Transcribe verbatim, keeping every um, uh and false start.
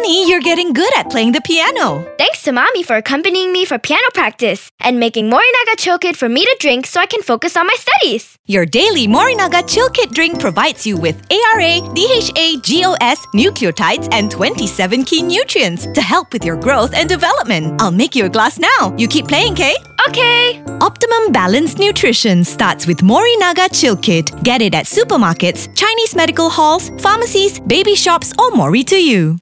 Honey, you're getting good at playing the piano. Thanks to Mommy for accompanying me for piano practice and making Morinaga Chill Kit for me to drink so I can focus on my studies. Your daily Morinaga Chill Kit drink provides you with A R A, D H A, G O S, nucleotides, and twenty-seven key nutrients to help with your growth and development. I'll make you a glass now. You keep playing, Kay? Okay. Optimum Balanced Nutrition starts with Morinaga Chill Kit. Get it at supermarkets, Chinese medical halls, pharmacies, baby shops, or Mori to you.